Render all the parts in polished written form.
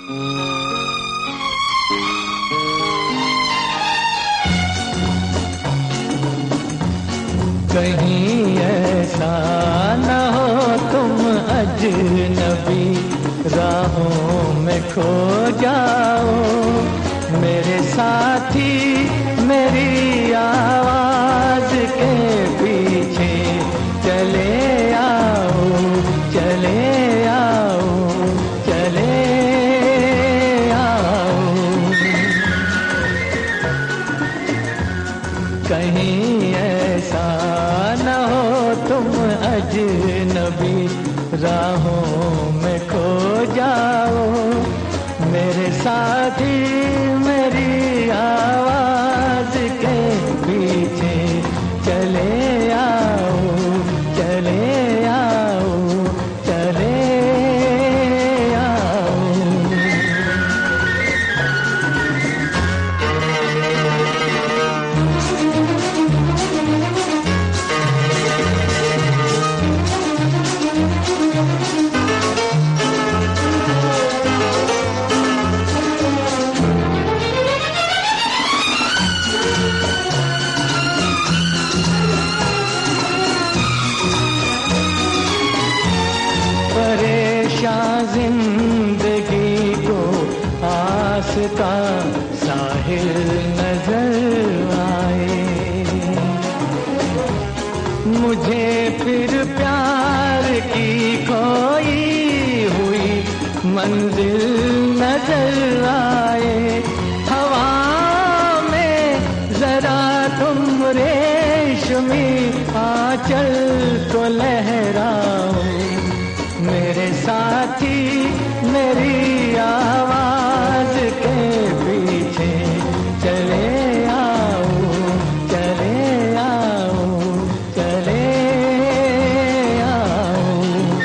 कहीं ऐसा न हो तुम अजनबी, राहों में खो जाओ मेरे साथी, मेरी आवाज के पीछे चले आओ, चले आओ, चले आओ। कहीं ऐसा न हो तुम अजनबी, राहों में खो जाओ मेरे साथी, मेरी आवाज के पीछे चले आओ, चले आओ, चले आओ। परेशान जिंदगी को आस का साहिल नजर आए, मुझे फिर प्यार की खोई हुई मंजिल नजर आए। हवा में जरा तुम रेशमी आंचल को लहराओ मेरे साथी, मेरी आवाज के पीछे चले आओ, चले आओ, चले आओ।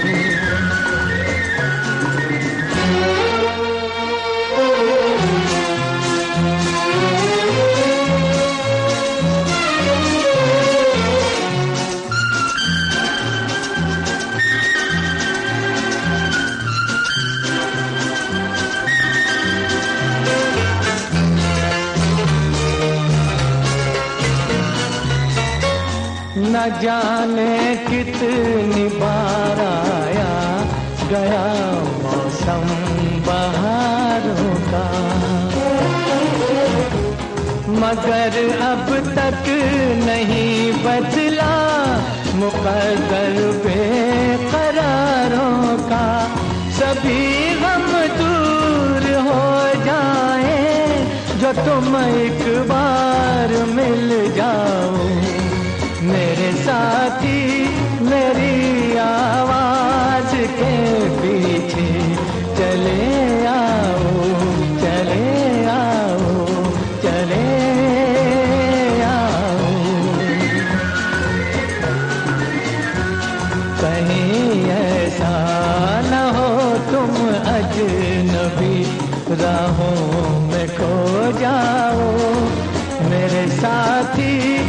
न जाने कितनी बार आया गया मौसम बहारों का, मगर अब तक नहीं बदला मुकद्दर बेकरारों का। सभी गम दूर हो जाए जो तुम एक बार मिल जाओ मेरे साथी, मेरी आवाज के पीछे चले आओ, चले आओ, चले आओ। कहीं ऐसा न हो तुम अजनबी, राहों में खो जाओ मेरे साथी,